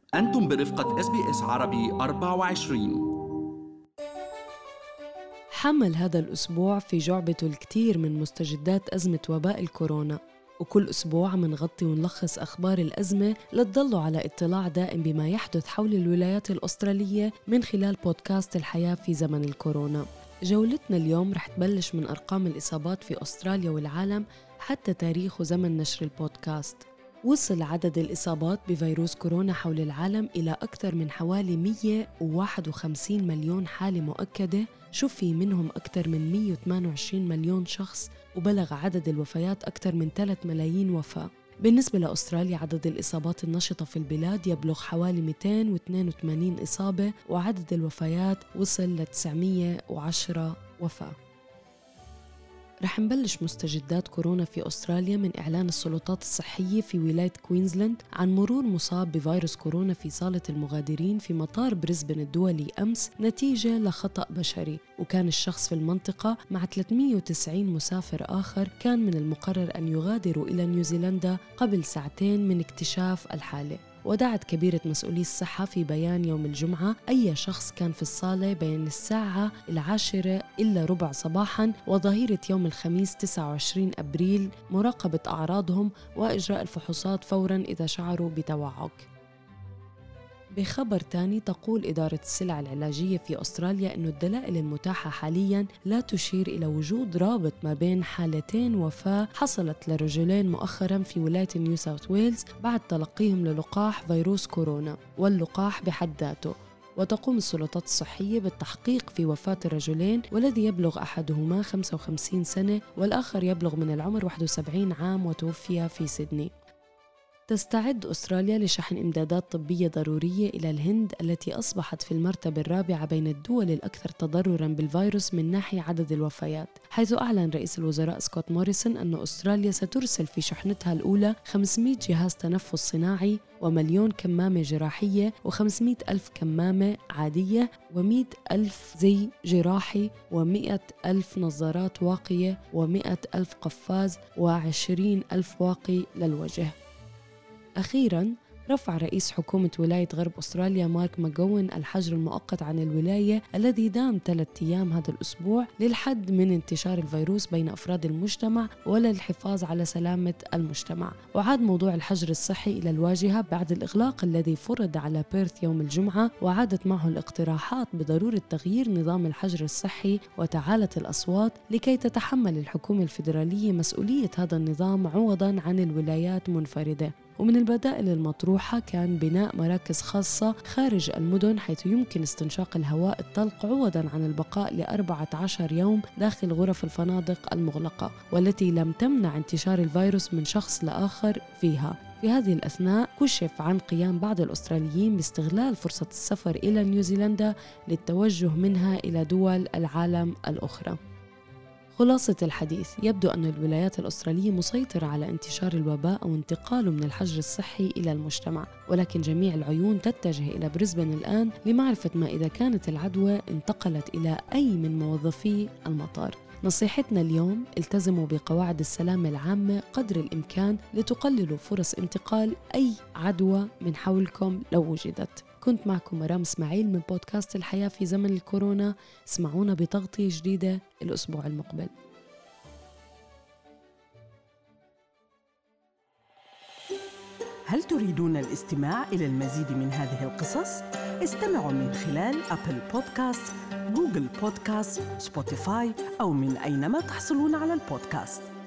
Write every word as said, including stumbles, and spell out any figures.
أنتم برفقة إس بي إس عربي أربعة وعشرين. حمل هذا الأسبوع في جعبته الكثير من مستجدات أزمة وباء الكورونا، وكل أسبوع منغطي ونلخص أخبار الأزمة لتضلوا على اطلاع دائم بما يحدث حول الولايات الأسترالية من خلال بودكاست الحياة في زمن الكورونا. جولتنا اليوم رح تبلش من أرقام الإصابات في أستراليا والعالم حتى تاريخ وزمن نشر البودكاست. وصل عدد الإصابات بفيروس كورونا حول العالم إلى أكثر من حوالي مئة وواحد وخمسين مليون حالة مؤكدة، شفي منهم أكثر من مئة وثمانية وعشرين مليون شخص، وبلغ عدد الوفيات أكثر من ثلاثة ملايين وفاة. بالنسبة لأستراليا عدد الإصابات النشطة في البلاد يبلغ حوالي مئتين واثنين وثمانين إصابة، وعدد الوفيات وصل ل تسعمئة وعشرة وفاة. رح نبلش مستجدات كورونا في أستراليا من إعلان السلطات الصحية في ولاية كوينزلاند عن مرور مصاب بفيروس كورونا في صالة المغادرين في مطار بريسبن الدولي أمس نتيجة لخطأ بشري، وكان الشخص في المنطقة مع ثلاثمئة وتسعين مسافر آخر كان من المقرر أن يغادروا إلى نيوزيلندا قبل ساعتين من اكتشاف الحالة. ودعت كبيرة مسؤولي الصحة في بيان يوم الجمعة أي شخص كان في الصالة بين الساعة العاشرة إلا ربع صباحاً وظهيرة يوم الخميس تسعة وعشرين أبريل مراقبة أعراضهم وإجراء الفحوصات فوراً إذا شعروا بتوعك. بخبر تاني، تقول إدارة السلع العلاجية في أستراليا أن الدلائل المتاحة حالياً لا تشير إلى وجود رابط ما بين حالتين وفاة حصلت لرجلين مؤخراً في ولاية نيو ساوث ويلز بعد تلقيهم للقاح فيروس كورونا واللقاح بحد ذاته. وتقوم السلطات الصحية بالتحقيق في وفاة الرجلين، والذي يبلغ أحدهما خمسة وخمسين سنة والآخر يبلغ من العمر واحد وسبعين عام وتوفي في سيدني. تستعد أستراليا لشحن إمدادات طبية ضرورية إلى الهند التي أصبحت في المرتبة الرابعة بين الدول الأكثر تضرراً بالفيروس من ناحية عدد الوفيات، حيث أعلن رئيس الوزراء سكوت موريسون أن أستراليا سترسل في شحنتها الأولى خمسمئة جهاز تنفس صناعي ومليون كمامة جراحية وخمسمئة ألف كمامة عادية ومئة ألف زي جراحي ومئة ألف نظارات واقية ومئة ألف قفاز وعشرين ألف واقي للوجه. أخيراً، رفع رئيس حكومة ولاية غرب أستراليا مارك ماغوين الحجر المؤقت عن الولاية الذي دام ثلاثة أيام هذا الأسبوع للحد من انتشار الفيروس بين أفراد المجتمع وللحفاظ على سلامة المجتمع. وعاد موضوع الحجر الصحي إلى الواجهة بعد الإغلاق الذي فرض على بيرث يوم الجمعة، وعادت معه الاقتراحات بضرورة تغيير نظام الحجر الصحي وتعالت الأصوات لكي تتحمل الحكومة الفيدرالية مسؤولية هذا النظام عوضاً عن الولايات منفردة. ومن البدائل المطروحة كان بناء مراكز خاصة خارج المدن حيث يمكن استنشاق الهواء الطلق عوضاً عن البقاء لأربعة عشر يوم داخل غرف الفنادق المغلقة، والتي لم تمنع انتشار الفيروس من شخص لآخر فيها. في هذه الأثناء كشف عن قيام بعض الأستراليين باستغلال فرصة السفر إلى نيوزيلندا للتوجه منها إلى دول العالم الأخرى. خلاصة الحديث، يبدو أن الولايات الأسترالية مسيطرة على انتشار الوباء أو انتقاله من الحجر الصحي إلى المجتمع، ولكن جميع العيون تتجه إلى بريسبن الآن لمعرفة ما إذا كانت العدوى انتقلت إلى أي من موظفي المطار. نصيحتنا اليوم: التزموا بقواعد السلامة العامة قدر الإمكان لتقللوا فرص انتقال أي عدوى من حولكم لو وجدت. كنت معكم مرام اسماعيل من بودكاست الحياة في زمن الكورونا. اسمعونا بتغطية جديدة الأسبوع المقبل. هل تريدون الاستماع إلى المزيد من هذه القصص؟ استمعوا من خلال أبل بودكاست، جوجل بودكاست، سبوتيفاي أو من أينما تحصلون على البودكاست.